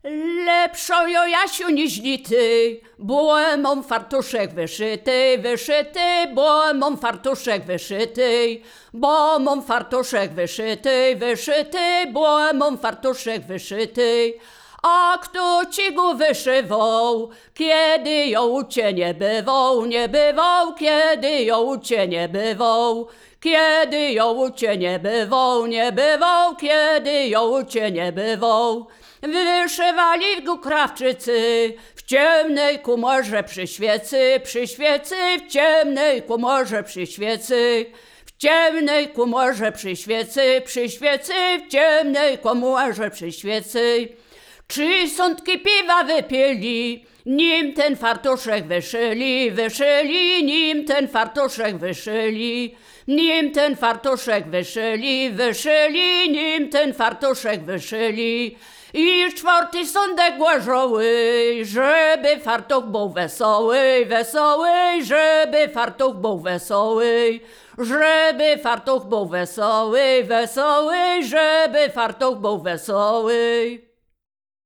Lepszo jo Jasiu niźli ty, bo mam fartuszek wyszyty, wyszyty, bo mam fartuszek wyszyty, bo mam fartuszek wyszyty, wyszyty, bo mam fartuszek wyszyty. A kto ci go wyszywał, kiedy ją u cię nie bywał, nie bywał, kiedy ją u cię nie bywał, kiedy ją u cię nie bywał, nie bywał, kiedy ją u cię nie bywał. Wyszywali go krawczycy w ciemnej komorze przy świecy, w ciemnej komorze przy świecy, w ciemnej komorze przy świecy, w ciemnej komorze przy świecy. 3 sądki piwa wypili, nim ten fartuszek wyszyli, wyszyli, nim ten fartuszek wyszyli, nim ten fartuszek wyszyli, wyszyli, nim ten fartuszek wyszyli. I 4. sądek głażoły, żeby fartuch był wesoły, wesoły, żeby fartuch był wesoły, żeby fartuch był wesoły, wesoły, żeby fartuch był wesoły.